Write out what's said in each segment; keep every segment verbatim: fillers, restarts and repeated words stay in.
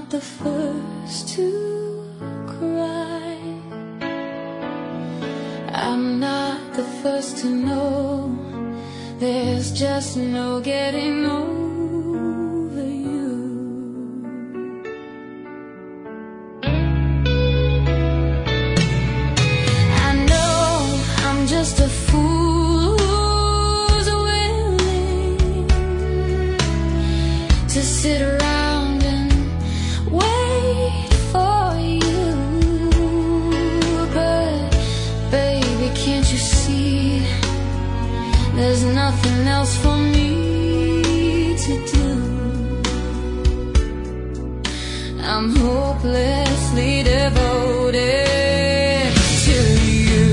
not the first to cry. I'm not the first to know there's just no getting over you. I know I'm just a fool who's willing to sit around and wait for you. But baby, can't you see there's nothing else for me to do? I'm hopelessly devoted to you.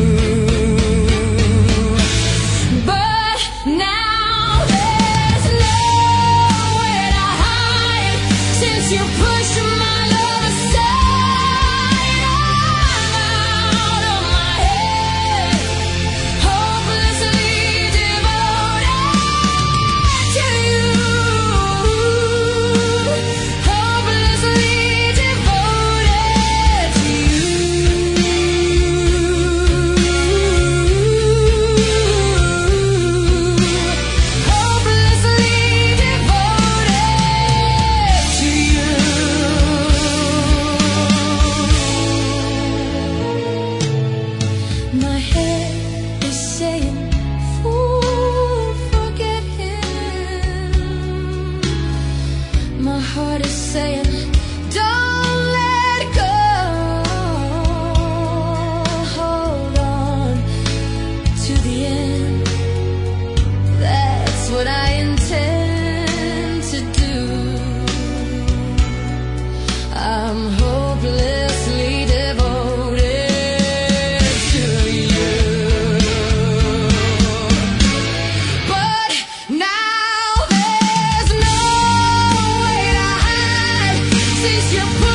But now there's nowhere to hide since you pushed my love aside. I'm out of my head, hopelessly devoted to you. Hopelessly devoted to you. Hopelessly devoted to you. My head is saying, fool, forget him. My heart is saying, don't let go. Hold on to the end. That's what I intend to do. I'm hopelessly devoted to you. But now there's no way to hide since you